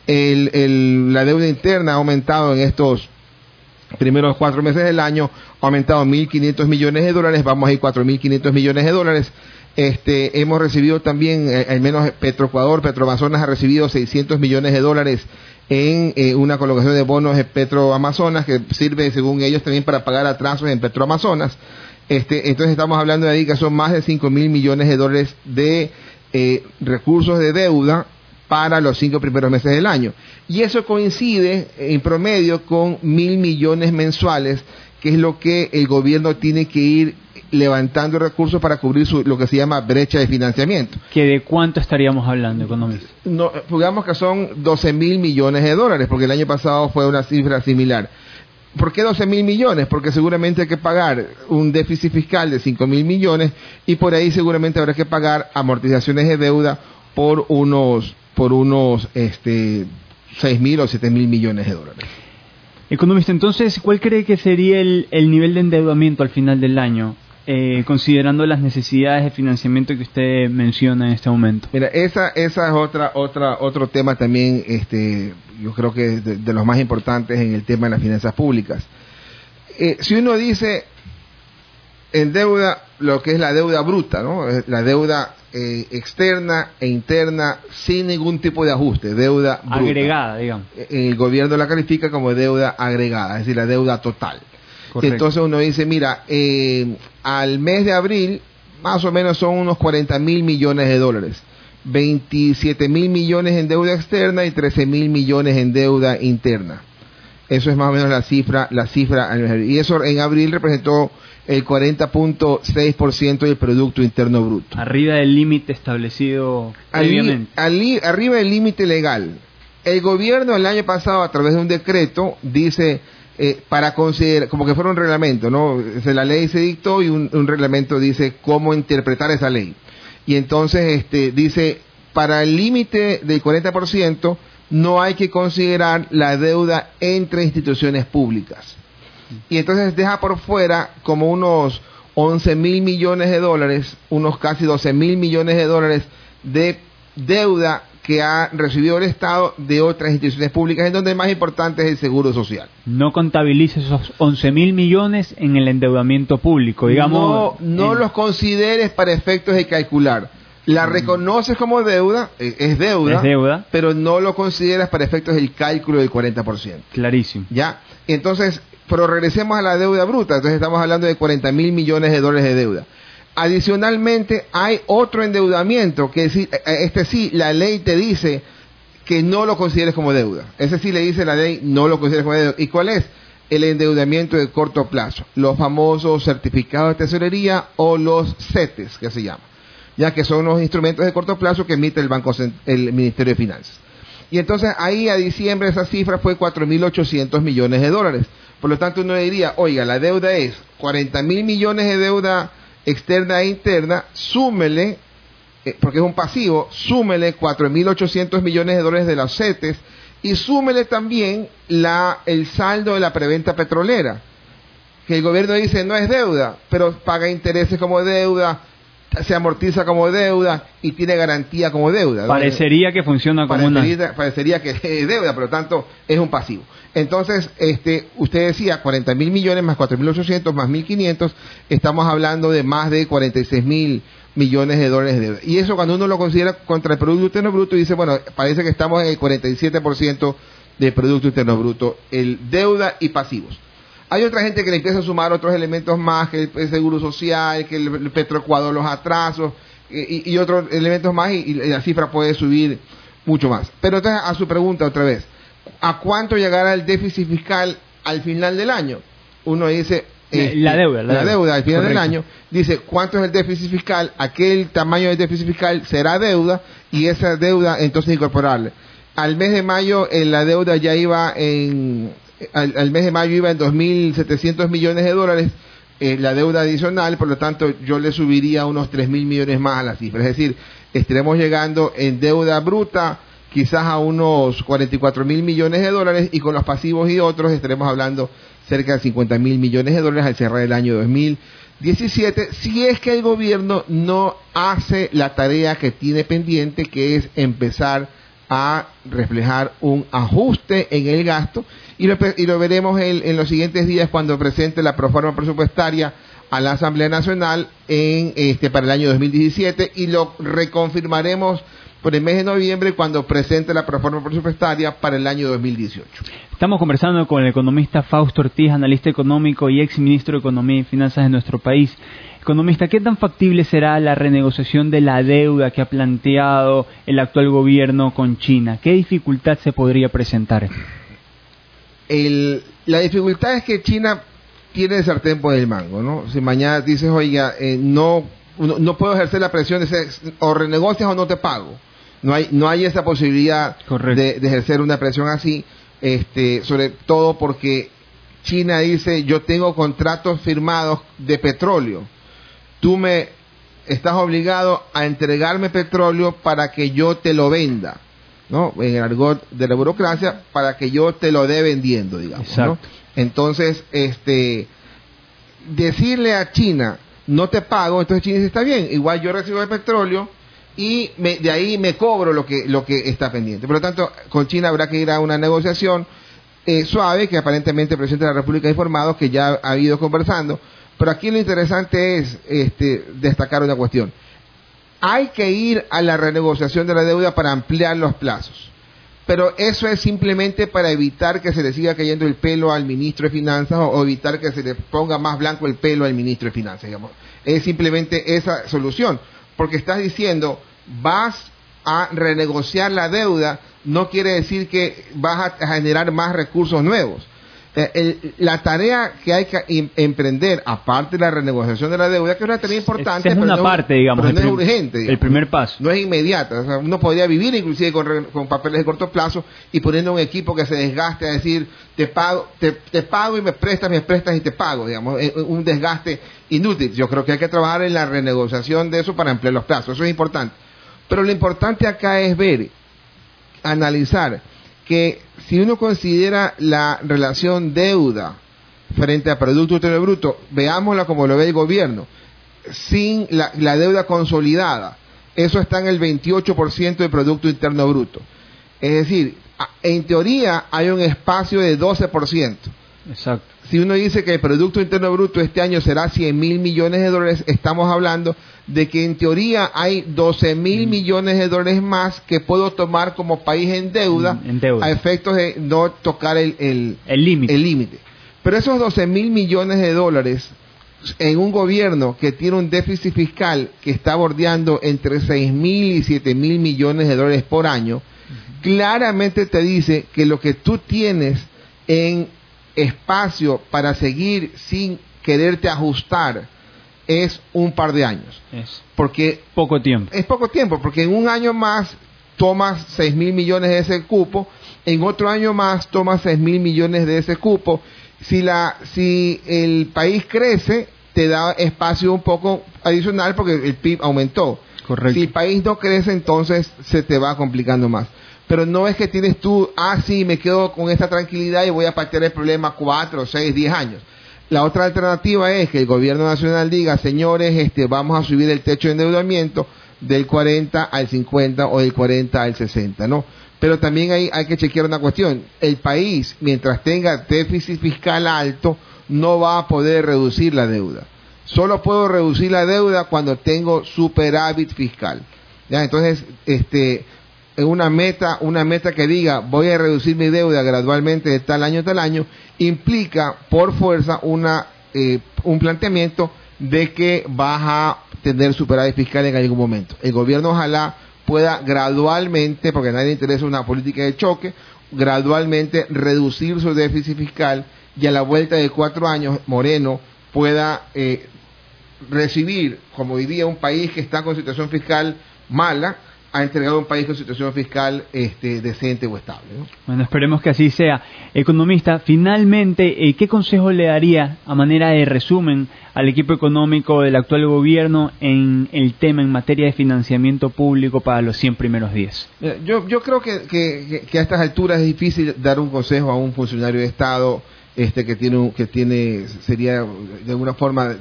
La deuda interna ha aumentado en estos primeros 4 meses del año, ha aumentado 1.500 millones de dólares, vamos a ir 4.500 millones de dólares. Hemos recibido también, al menos Petroecuador, Petroamazonas ha recibido 600 millones de dólares en una colocación de bonos de Petroamazonas, que sirve, según ellos, también para pagar atrasos en Petroamazonas. Entonces estamos hablando de ahí que son más de 5.000 millones de dólares de recursos de deuda para los 5 primeros meses del año. Y eso coincide en promedio con 1.000 millones mensuales, que es lo que el gobierno tiene que ir levantando recursos para cubrir lo que se llama brecha de financiamiento. ¿Que de cuánto estaríamos hablando, economista? No, digamos que son 12.000 millones de dólares, porque el año pasado fue una cifra similar. ¿Por qué 12.000 millones? Porque seguramente hay que pagar un déficit fiscal de 5.000 millones y por ahí seguramente habrá que pagar amortizaciones de deuda por unos 6.000 o 7.000 millones de dólares. Economista, entonces, ¿cuál cree que sería el nivel de endeudamiento al final del año, considerando las necesidades de financiamiento que usted menciona en este momento? Mira, esa es otro tema también, yo creo que de los más importantes en el tema de las finanzas públicas. Si uno dice en deuda, lo que es la deuda bruta, ¿no? La deuda externa e interna sin ningún tipo de ajuste, deuda bruta. Agregada, digamos. El gobierno la califica como deuda agregada, es decir, la deuda total. Correcto. Entonces uno dice, mira, al mes de abril, más o menos son unos 40.000 millones de dólares. 27.000 millones en deuda externa y 13.000 millones en deuda interna. Eso es más o menos la cifra. Y eso en abril representó el 40.6% del Producto Interno Bruto. Arriba del límite establecido previamente. Arriba del límite legal. El gobierno el año pasado, a través de un decreto, dice, para considerar, como que fuera un reglamento, ¿no? La ley se dictó y un reglamento dice cómo interpretar esa ley. Y entonces dice, para el límite del 40%, no hay que considerar la deuda entre instituciones públicas. Y entonces deja por fuera como unos 11.000 millones de dólares, unos casi 12.000 millones de dólares de deuda que ha recibido el Estado de otras instituciones públicas, en donde el más importante es el Seguro Social. No contabilice esos 11.000 millones en el endeudamiento público, digamos. No los consideres para efectos de calcular. La reconoces como deuda, es deuda, pero no lo consideras para efectos del cálculo del 40%. Clarísimo. ¿Ya? Entonces, pero regresemos a la deuda bruta. Entonces estamos hablando de 40.000 millones de dólares de deuda. Adicionalmente, hay otro endeudamiento que sí, la ley te dice que no lo consideres como deuda. Ese sí le dice la ley, no lo consideres como deuda. ¿Y cuál es? El endeudamiento de corto plazo. Los famosos certificados de tesorería o los CETES, que se llaman. Ya que son los instrumentos de corto plazo que emite el Ministerio de Finanzas. Y entonces ahí a diciembre esa cifra fue 4.800 millones de dólares. Por lo tanto uno diría, oiga, la deuda es 40.000 millones de deuda externa e interna, súmele, porque es un pasivo, súmele 4.800 millones de dólares de los CETES y súmele también el saldo de la preventa petrolera, que el gobierno dice no es deuda, pero paga intereses como deuda, se amortiza como deuda y tiene garantía como deuda. Parecería que funciona como parecería que es deuda, pero tanto es un pasivo. Entonces, usted decía 40.000 millones más 4.800 más 1.500, estamos hablando de más de 46.000 millones de dólares de deuda. Y eso cuando uno lo considera contra el Producto Interno Bruto, dice, bueno, parece que estamos en el 47% del Producto Interno Bruto, el deuda y pasivos. Hay otra gente que le empieza a sumar otros elementos más, que el Seguro Social, que el Petroecuador, los atrasos y otros elementos más, y la cifra puede subir mucho más. Pero entonces, a su pregunta otra vez, ¿a cuánto llegará el déficit fiscal al final del año? Uno dice... la deuda al final del año, dice, ¿cuánto es el déficit fiscal? Aquel tamaño del déficit fiscal será deuda, y esa deuda entonces incorporarle. Al mes de mayo, la deuda ya iba al mes de mayo iba en 2.700 millones de dólares, la deuda adicional, por lo tanto yo le subiría unos 3.000 millones más a la cifra, es decir, estaremos llegando en deuda bruta quizás a unos 44 mil millones de dólares, y con los pasivos y otros estaremos hablando cerca de 50 mil millones de dólares al cerrar el año 2017, si es que el gobierno no hace la tarea que tiene pendiente, que es empezar a reflejar un ajuste en el gasto, y lo veremos en los siguientes días cuando presente la proforma presupuestaria a la Asamblea Nacional para el año 2017, y lo reconfirmaremos por el mes de noviembre cuando presente la proforma presupuestaria para el año 2018. Estamos conversando con el economista Fausto Ortiz, analista económico y ex ministro de Economía y Finanzas de nuestro país. Economista, ¿qué tan factible será la renegociación de la deuda que ha planteado el actual gobierno con China? ¿Qué dificultad se podría presentar? La dificultad es que China tiene el sartén por el mango, ¿no? Si mañana dices, oiga, no puedo ejercer la presión de o renegocias o no te pago. No hay esa posibilidad de ejercer una presión así, sobre todo porque China dice, yo tengo contratos firmados de petróleo, tú me estás obligado a entregarme petróleo para que yo te lo venda, ¿no? En el argot de la burocracia, para que yo te lo dé vendiendo, digamos, ¿no? Entonces, decirle a China, no te pago, entonces China dice, está bien, igual yo recibo el petróleo y de ahí me cobro lo que está pendiente. Por lo tanto, con China habrá que ir a una negociación suave, que aparentemente el presidente de la República ha informado que ya ha ido conversando, pero aquí lo interesante es destacar una cuestión. Hay que ir a la renegociación de la deuda para ampliar los plazos, pero eso es simplemente para evitar que se le siga cayendo el pelo al ministro de Finanzas, o evitar que se le ponga más blanco el pelo al ministro de Finanzas, digamos. Es simplemente esa solución, porque estás diciendo, vas a renegociar la deuda, no quiere decir que vas a generar más recursos nuevos. La tarea que hay que emprender, aparte de la renegociación de la deuda, que es una tarea importante, es una parte, digamos, pero no es urgente, digamos, el primer paso. No es inmediata. O sea, uno podría vivir inclusive con papeles de corto plazo y poniendo un equipo que se desgaste a decir, te pago y me prestas y te pago, digamos, un desgaste inútil. Yo creo que hay que trabajar en la renegociación de eso para ampliar los plazos, eso es importante. Pero lo importante acá es analizar que si uno considera la relación deuda frente a Producto Interno Bruto, veámosla como lo ve el gobierno, sin la deuda consolidada, eso está en el 28% del Producto Interno Bruto. Es decir, en teoría hay un espacio de 12%. Exacto. Si uno dice que el Producto Interno Bruto este año será 100 mil millones de dólares, estamos hablando de que en teoría hay 12 mil millones de dólares más que puedo tomar como país en deuda, a efectos de no tocar el límite. Pero esos 12 mil millones de dólares en un gobierno que tiene un déficit fiscal que está bordeando entre 6 mil y 7 mil millones de dólares por año, claramente te dice que lo que tú tienes en espacio para seguir sin quererte ajustar es un par de años. Porque poco tiempo. Es poco tiempo, porque en un año más tomas 6 mil millones de ese cupo, en otro año más tomas 6 mil millones de ese cupo. Si el país crece, te da espacio un poco adicional porque el PIB aumentó. Correcto. Si el país no crece, entonces se te va complicando más. Pero no es que tienes tú, sí, me quedo con esta tranquilidad y voy a patear el problema 4, 6, 10 años. La otra alternativa es que el gobierno nacional diga, señores, vamos a subir el techo de endeudamiento del 40 al 50 o del 40 al 60, ¿no? Pero también hay que chequear una cuestión. El país, mientras tenga déficit fiscal alto, no va a poder reducir la deuda. Solo puedo reducir la deuda cuando tengo superávit fiscal. ¿Ya? Entonces, una meta que diga voy a reducir mi deuda gradualmente de tal año, implica por fuerza un planteamiento de que vas a tener superávit fiscal en algún momento. El gobierno ojalá pueda gradualmente, porque a nadie le interesa una política de choque, gradualmente reducir su déficit fiscal y a la vuelta de 4 años Moreno pueda recibir, como hoy día un país que está con situación fiscal mala, ha entregado un país con situación fiscal decente o estable, ¿no? Bueno, esperemos que así sea. Economista, finalmente, ¿qué consejo le daría a manera de resumen al equipo económico del actual gobierno en el tema en materia de financiamiento público para los 100 primeros días? Yo creo que a estas alturas es difícil dar un consejo a un funcionario de Estado que sería de alguna forma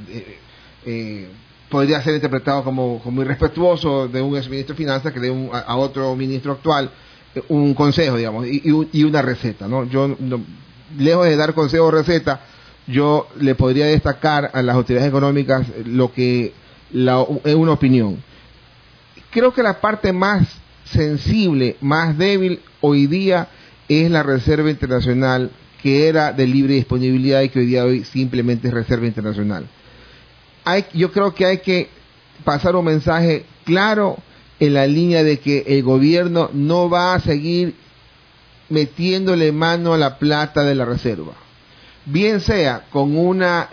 podría ser interpretado como irrespetuoso de un exministro de Finanzas que dé a otro ministro actual un consejo, digamos, y una receta, ¿no? Lejos de dar consejo o receta, yo le podría destacar a las autoridades económicas es una opinión. Creo que la parte más sensible, más débil hoy día es la Reserva Internacional, que era de libre disponibilidad y que hoy simplemente es Reserva Internacional. Yo creo que hay que pasar un mensaje claro en la línea de que el gobierno no va a seguir metiéndole mano a la plata de la reserva, bien sea con una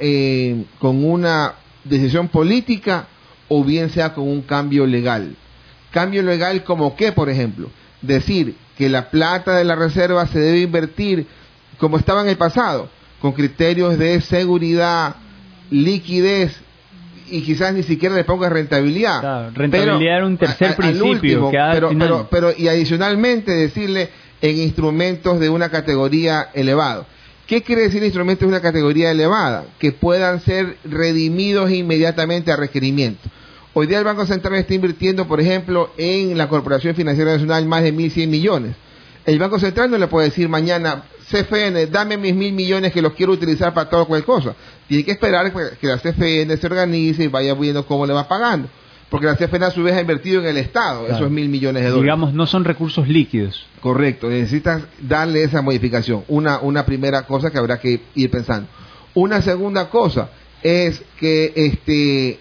decisión política o bien sea con un cambio legal. Cambio legal como que, por ejemplo, decir que la plata de la reserva se debe invertir como estaba en el pasado, con criterios de seguridad, liquidez, y quizás ni siquiera le ponga rentabilidad. Claro, rentabilidad era un tercer principio. Último, pero y adicionalmente decirle en instrumentos de una categoría elevada. ¿Qué quiere decir instrumentos de una categoría elevada? Que puedan ser redimidos inmediatamente a requerimiento. Hoy día el Banco Central está invirtiendo, por ejemplo, en la Corporación Financiera Nacional más de 1.100 millones. El Banco Central no le puede decir mañana, CFN, dame mis 1.000 millones que los quiero utilizar para toda cualquier cosa. Tiene que esperar que la CFN se organice y vaya viendo cómo le va pagando. Porque la CFN a su vez ha invertido en el Estado, claro, esos 1.000 millones de dólares. Digamos, no son recursos líquidos. Correcto, necesitas darle esa modificación. Una primera cosa que habrá que ir pensando. Una segunda cosa es que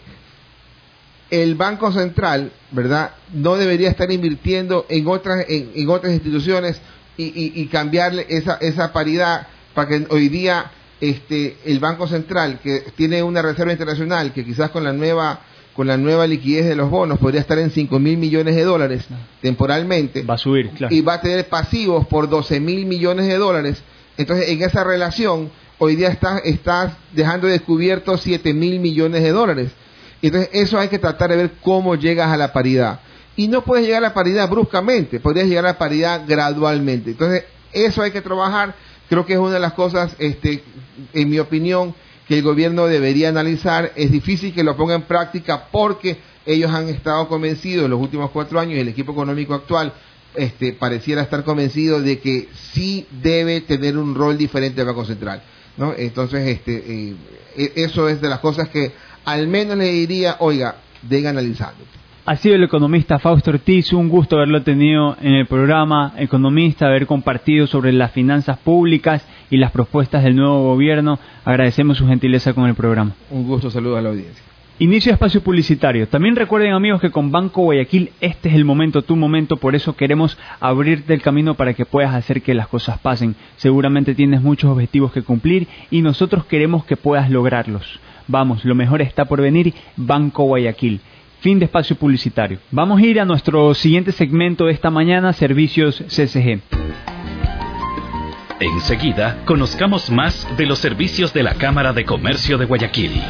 el Banco Central, ¿verdad?, no debería estar invirtiendo en otras instituciones y cambiarle esa paridad para que hoy día el Banco Central, que tiene una reserva internacional que quizás con la nueva liquidez de los bonos podría estar en 5.000 millones de dólares temporalmente, va a subir, claro, y va a tener pasivos por 12.000 millones de dólares. Entonces, en esa relación, hoy día estás dejando descubiertos 7.000 millones de dólares. Entonces, eso hay que tratar de ver cómo llegas a la paridad. Y no puedes llegar a la paridad bruscamente, podrías llegar a la paridad gradualmente. Entonces, eso hay que trabajar. Creo que es una de las cosas, en mi opinión, que el gobierno debería analizar. Es difícil que lo ponga en práctica porque ellos han estado convencidos en los últimos 4 años, y el equipo económico actual pareciera estar convencido de que sí debe tener un rol diferente al Banco Central, ¿no? Entonces, eso es de las cosas que al menos le diría, oiga, venga analizando. Ha sido el economista Fausto Ortiz, un gusto haberlo tenido en el programa. Economista, haber compartido sobre las finanzas públicas y las propuestas del nuevo gobierno. Agradecemos su gentileza con el programa. Un gusto, saludos a la audiencia. Inicio de espacio publicitario. También recuerden, amigos, que con Banco Guayaquil este es el momento, tu momento. Por eso queremos abrirte el camino para que puedas hacer que las cosas pasen. Seguramente tienes muchos objetivos que cumplir y nosotros queremos que puedas lograrlos. Vamos, lo mejor está por venir. Banco Guayaquil. Fin de espacio publicitario. Vamos a ir a nuestro siguiente segmento de esta mañana, Servicios CSG. Enseguida, conozcamos más de los servicios de la Cámara de Comercio de Guayaquil.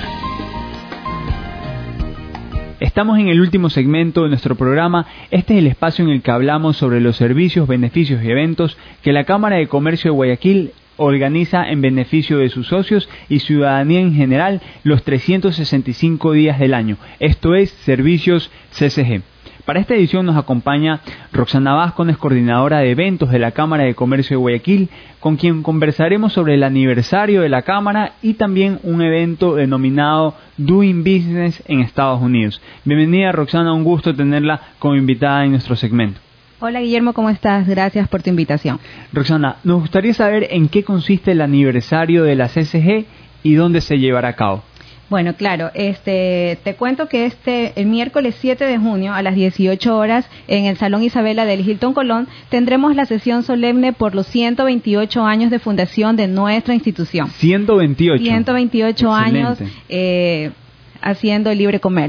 Estamos en el último segmento de nuestro programa. Este es el espacio en el que hablamos sobre los servicios, beneficios y eventos que la Cámara de Comercio de Guayaquil organiza en beneficio de sus socios y ciudadanía en general los 365 días del año. Esto es Servicios CSG. Para esta edición nos acompaña Roxana Vázquez, coordinadora de eventos de la Cámara de Comercio de Guayaquil, con quien conversaremos sobre el aniversario de la Cámara y también un evento denominado Doing Business en Estados Unidos. Bienvenida, Roxana, un gusto tenerla como invitada en nuestro segmento. Hola, Guillermo, ¿cómo estás? Gracias por tu invitación. Roxana, nos gustaría saber en qué consiste el aniversario de la CSG y dónde se llevará a cabo. Bueno, claro, te cuento que el miércoles 7 de junio a las 18 horas en el Salón Isabela del Hilton Colón tendremos la sesión solemne por los 128 años de fundación de nuestra institución. 128 Excelente. Años haciendo el libre comercio.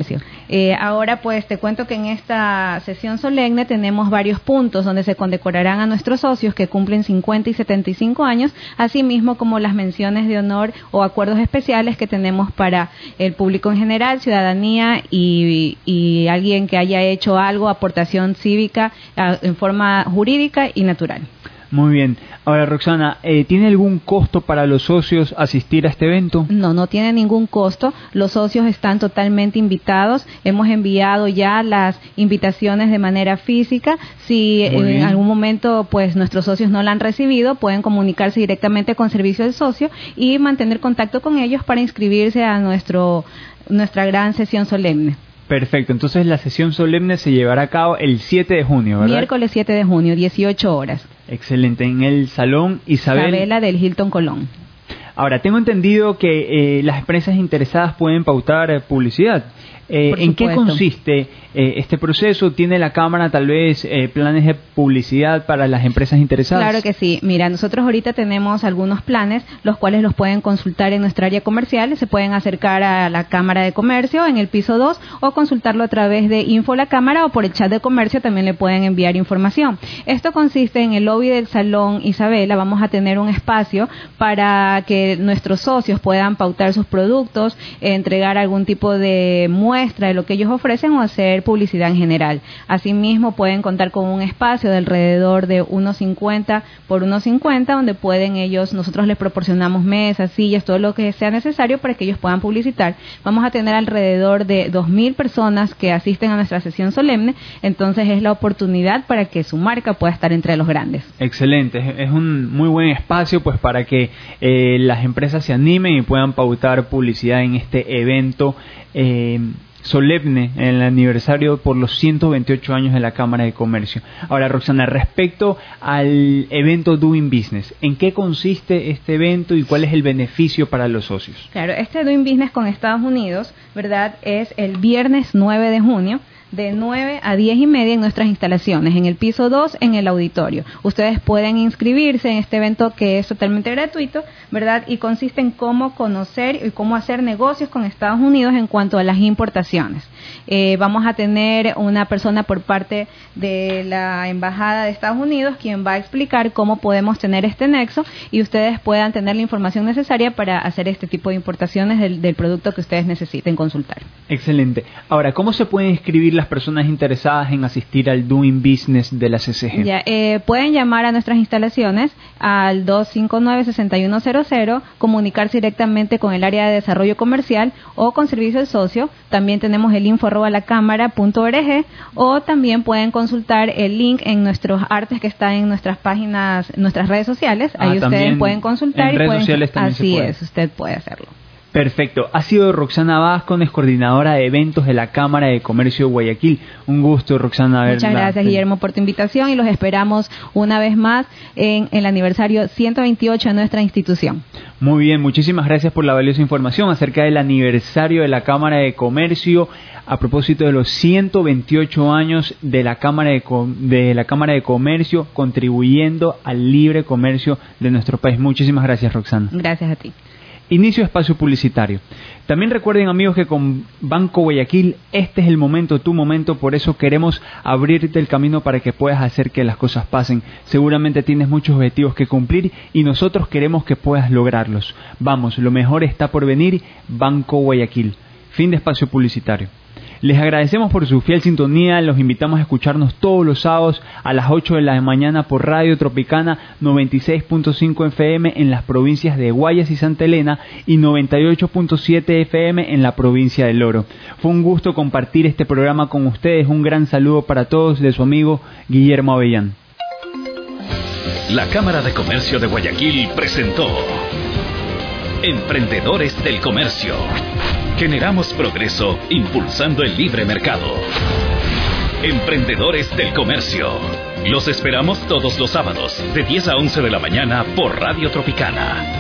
Ahora pues te cuento que en esta sesión solemne tenemos varios puntos donde se condecorarán a nuestros socios que cumplen 50 y 75 años, asimismo como las menciones de honor o acuerdos especiales que tenemos para el público en general, ciudadanía y alguien que haya hecho algo, aportación cívica en forma jurídica y natural. Muy bien. Ahora, Roxana, ¿tiene algún costo para los socios asistir a este evento? No tiene ningún costo. Los socios están totalmente invitados. Hemos enviado ya las invitaciones de manera física. Si en algún momento pues nuestros socios no la han recibido, pueden comunicarse directamente con Servicio del Socio y mantener contacto con ellos para inscribirse a nuestra gran sesión solemne. Perfecto, entonces la sesión solemne se llevará a cabo el 7 de junio, ¿verdad? Miércoles 7 de junio, 18 horas. Excelente, en el Salón Isabela del Hilton Colón. Ahora, tengo entendido que las empresas interesadas pueden pautar publicidad. ¿En qué consiste este proceso? ¿Tiene la Cámara tal vez planes de publicidad para las empresas interesadas? Claro que sí. Mira, nosotros ahorita tenemos algunos planes, los cuales los pueden consultar en nuestra área comercial. Se pueden acercar a la Cámara de Comercio en el piso 2 o consultarlo a través de Info La Cámara o por el chat de comercio también le pueden enviar información. Esto consiste en el lobby del Salón Isabela. Vamos a tener un espacio para que nuestros socios puedan pautar sus productos, entregar algún tipo de muestra de lo que ellos ofrecen o hacer publicidad en general. Asimismo, pueden contar con un espacio de alrededor de 1.50 por 1.50 donde pueden nosotros les proporcionamos mesas, sillas, todo lo que sea necesario para que ellos puedan publicitar. Vamos a tener alrededor de 2.000 personas que asisten a nuestra sesión solemne, entonces es la oportunidad para que su marca pueda estar entre los grandes. Excelente, es un muy buen espacio pues para que las empresas se animen y puedan pautar publicidad en este evento solemne en el aniversario por los 128 años de la Cámara de Comercio. Ahora, Roxana, respecto al evento Doing Business, ¿en qué consiste este evento y cuál es el beneficio para los socios? Claro, este Doing Business con Estados Unidos, ¿verdad? Es el viernes 9 de junio. De 9 a 10 y media en nuestras instalaciones, en el piso 2, en el auditorio. Ustedes pueden inscribirse en este evento que es totalmente gratuito, ¿verdad? Y consiste en cómo conocer y cómo hacer negocios con Estados Unidos en cuanto a las importaciones. Vamos a tener una persona por parte de la Embajada de Estados Unidos quien va a explicar cómo podemos tener este nexo y ustedes puedan tener la información necesaria para hacer este tipo de importaciones del producto que ustedes necesiten consultar. Excelente. Ahora, ¿cómo se pueden inscribir las personas interesadas en asistir al Doing Business de la CCG? Ya, pueden llamar a nuestras instalaciones al 259-6100, comunicarse directamente con el área de desarrollo comercial o con Servicio del Socio. También tenemos el info@lacamara.org o también pueden consultar el link en nuestros artes que está en nuestras páginas, nuestras redes sociales. Ahí ustedes pueden consultar en redes sociales también así es, usted puede hacerlo. Perfecto. Ha sido Roxana Vázquez, coordinadora de eventos de la Cámara de Comercio de Guayaquil. Un gusto, Roxana. Muchas gracias, Guillermo, por tu invitación y los esperamos una vez más en el aniversario 128 de nuestra institución. Muy bien, muchísimas gracias por la valiosa información acerca del aniversario de la Cámara de Comercio a propósito de los 128 años de la Cámara de Comercio contribuyendo al libre comercio de nuestro país. Muchísimas gracias, Roxana. Gracias a ti. Inicio espacio publicitario. También recuerden, amigos, que con Banco Guayaquil este es el momento, tu momento, por eso queremos abrirte el camino para que puedas hacer que las cosas pasen. Seguramente tienes muchos objetivos que cumplir y nosotros queremos que puedas lograrlos. Vamos, lo mejor está por venir, Banco Guayaquil. Fin de espacio publicitario. Les agradecemos por su fiel sintonía, los invitamos a escucharnos todos los sábados a las 8 de la mañana por Radio Tropicana 96.5 FM en las provincias de Guayas y Santa Elena y 98.7 FM en la provincia del Oro. Fue un gusto compartir este programa con ustedes, un gran saludo para todos de su amigo Guillermo Avellán. La Cámara de Comercio de Guayaquil presentó Emprendedores del Comercio. Generamos progreso impulsando el libre mercado. Emprendedores del Comercio. Los esperamos todos los sábados de 10 a 11 de la mañana por Radio Tropicana